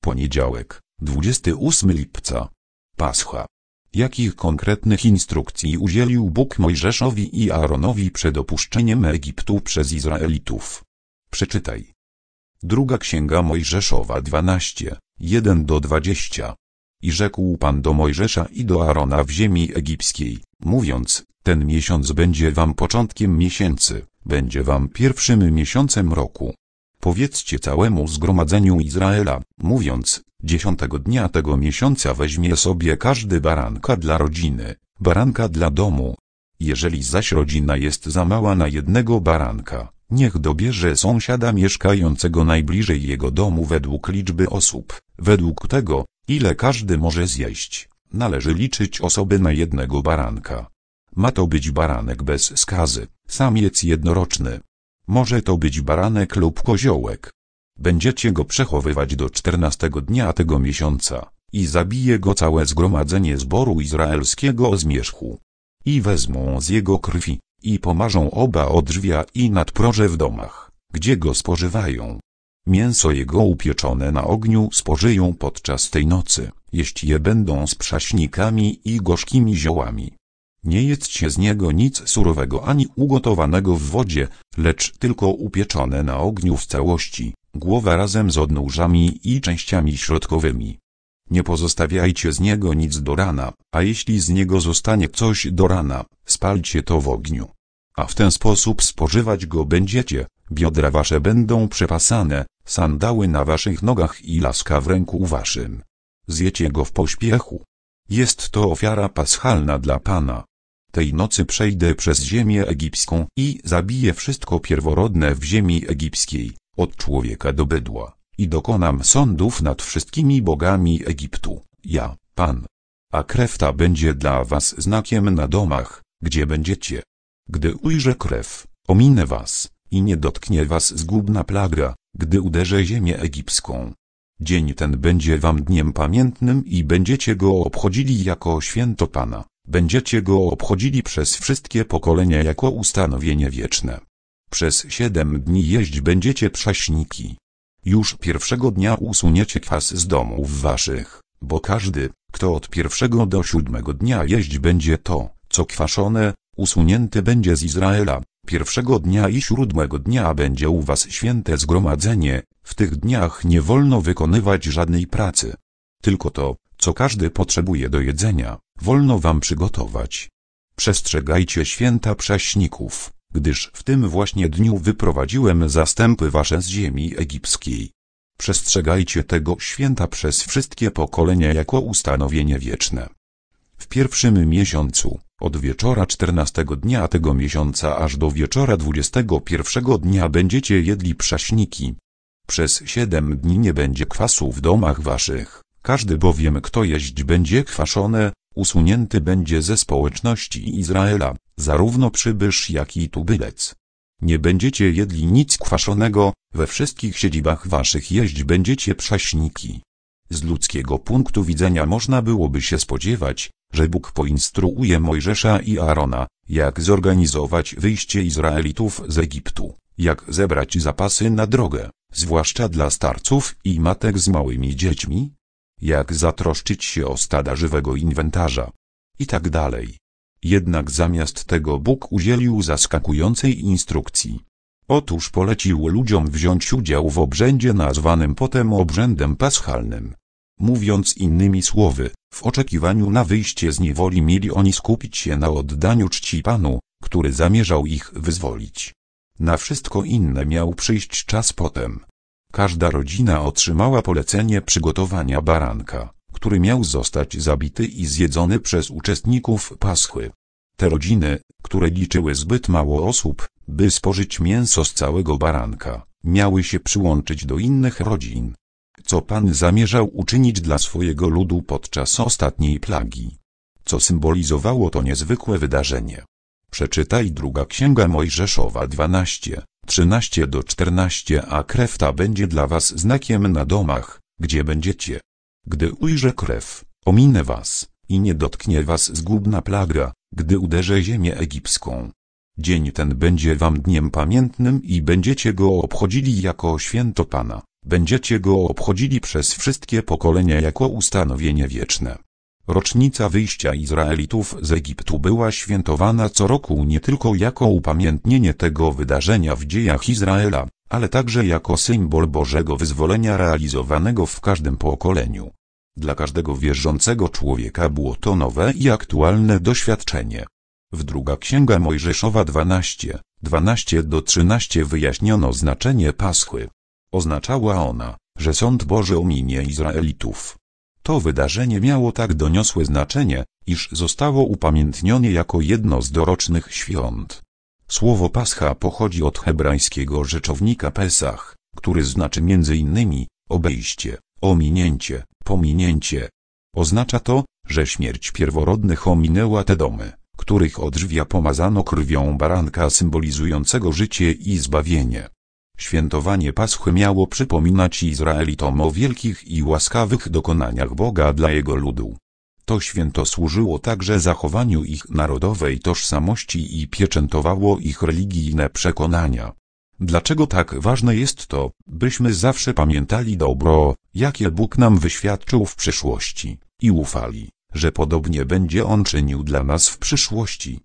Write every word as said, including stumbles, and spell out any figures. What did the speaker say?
Poniedziałek, dwudziestego ósmego lipca. Pascha. Jakich konkretnych instrukcji udzielił Bóg Mojżeszowi i Aaronowi przed opuszczeniem Egiptu przez Izraelitów? Przeczytaj. Druga Księga Mojżeszowa dwanaście, jeden do dwudziestu. I rzekł Pan do Mojżesza i do Aarona w ziemi egipskiej, mówiąc: ten miesiąc będzie wam początkiem miesięcy, będzie wam pierwszym miesiącem roku. Powiedzcie całemu zgromadzeniu Izraela, mówiąc: dziesiątego dnia tego miesiąca weźmie sobie każdy baranka dla rodziny, baranka dla domu. Jeżeli zaś rodzina jest za mała na jednego baranka, niech dobierze sąsiada mieszkającego najbliżej jego domu według liczby osób, według tego, ile każdy może zjeść. Należy liczyć osoby na jednego baranka. Ma to być baranek bez skazy, samiec jednoroczny. Może to być baranek lub koziołek. Będziecie go przechowywać do czternastego dnia tego miesiąca, i zabije go całe zgromadzenie zboru izraelskiego o zmierzchu. I wezmą z jego krwi, i pomarzą oba odrzwia i nadproże w domach, gdzie go spożywają. Mięso jego upieczone na ogniu spożyją podczas tej nocy, jeść je będą z przaśnikami i gorzkimi ziołami. Nie jedzcie z niego nic surowego ani ugotowanego w wodzie, lecz tylko upieczone na ogniu w całości, głowa razem z odnóżami i częściami środkowymi. Nie pozostawiajcie z niego nic do rana, a jeśli z niego zostanie coś do rana, spalcie to w ogniu. A w ten sposób spożywać go będziecie, biodra wasze będą przepasane, sandały na waszych nogach i laska w ręku waszym. Zjecie go w pośpiechu. Jest to ofiara paschalna dla Pana. Tej nocy przejdę przez ziemię egipską i zabiję wszystko pierworodne w ziemi egipskiej, od człowieka do bydła, i dokonam sądów nad wszystkimi bogami Egiptu, ja, Pan. A krew ta będzie dla was znakiem na domach, gdzie będziecie. Gdy ujrzę krew, ominę was, i nie dotknie was zgubna plaga, gdy uderzę ziemię egipską. Dzień ten będzie wam dniem pamiętnym i będziecie go obchodzili jako święto Pana. Będziecie go obchodzili przez wszystkie pokolenia jako ustanowienie wieczne. Przez siedem dni jeść będziecie prześniki. Już pierwszego dnia usuniecie kwas z domów waszych, bo każdy, kto od pierwszego do siódmego dnia jeść będzie to, co kwaszone, usunięty będzie z Izraela. Pierwszego dnia i siódmego dnia będzie u was święte zgromadzenie, w tych dniach nie wolno wykonywać żadnej pracy. Tylko to, co każdy potrzebuje do jedzenia, wolno wam przygotować. Przestrzegajcie święta prześników, gdyż w tym właśnie dniu wyprowadziłem zastępy wasze z ziemi egipskiej. Przestrzegajcie tego święta przez wszystkie pokolenia jako ustanowienie wieczne. W pierwszym miesiącu, od wieczora czternastego dnia tego miesiąca aż do wieczora dwudziestego pierwszego dnia będziecie jedli prześniki. Przez siedem dni nie będzie kwasu w domach waszych. Każdy bowiem, kto jeść będzie kwaszone, usunięty będzie ze społeczności Izraela, zarówno przybysz jak i tubylec. Nie będziecie jedli nic kwaszonego, we wszystkich siedzibach waszych jeść będziecie prześniki. Z ludzkiego punktu widzenia można byłoby się spodziewać, że Bóg poinstruuje Mojżesza i Aarona, jak zorganizować wyjście Izraelitów z Egiptu, jak zebrać zapasy na drogę, zwłaszcza dla starców i matek z małymi dziećmi, jak zatroszczyć się o stada żywego inwentarza i tak dalej. Jednak zamiast tego Bóg udzielił zaskakującej instrukcji. Otóż polecił ludziom wziąć udział w obrzędzie nazwanym potem obrzędem paschalnym. Mówiąc innymi słowy, w oczekiwaniu na wyjście z niewoli mieli oni skupić się na oddaniu czci Panu, który zamierzał ich wyzwolić. Na wszystko inne miał przyjść czas potem. Każda rodzina otrzymała polecenie przygotowania baranka, który miał zostać zabity i zjedzony przez uczestników paschy. Te rodziny, które liczyły zbyt mało osób, by spożyć mięso z całego baranka, miały się przyłączyć do innych rodzin. Co Pan zamierzał uczynić dla swojego ludu podczas ostatniej plagi? Co symbolizowało to niezwykłe wydarzenie? Przeczytaj druga Księga Mojżeszowa dwanaście, trzynaście do czternastu. A krew ta będzie dla was znakiem na domach, gdzie będziecie. Gdy ujrzę krew, ominę was, i nie dotknie was zgubna plaga, gdy uderzę ziemię egipską. Dzień ten będzie wam dniem pamiętnym i będziecie go obchodzili jako święto Pana. Będziecie go obchodzili przez wszystkie pokolenia jako ustanowienie wieczne. Rocznica wyjścia Izraelitów z Egiptu była świętowana co roku nie tylko jako upamiętnienie tego wydarzenia w dziejach Izraela, ale także jako symbol Bożego wyzwolenia realizowanego w każdym pokoleniu. Dla każdego wierzącego człowieka było to nowe i aktualne doświadczenie. W druga Księga Mojżeszowa dwanaście, dwanaście do trzynastu wyjaśniono znaczenie Paschy. Oznaczała ona, że sąd Boży ominie Izraelitów. To wydarzenie miało tak doniosłe znaczenie, iż zostało upamiętnione jako jedno z dorocznych świąt. Słowo Pascha pochodzi od hebrajskiego rzeczownika Pesach, który znaczy między innymi obejście, ominięcie, pominięcie. Oznacza to, że śmierć pierworodnych ominęła te domy, których odżywia pomazano krwią baranka symbolizującego życie i zbawienie. Świętowanie Paschy miało przypominać Izraelitom o wielkich i łaskawych dokonaniach Boga dla Jego ludu. To święto służyło także zachowaniu ich narodowej tożsamości i pieczętowało ich religijne przekonania. Dlaczego tak ważne jest to, byśmy zawsze pamiętali dobro, jakie Bóg nam wyświadczył w przyszłości, i ufali, że podobnie będzie On czynił dla nas w przyszłości?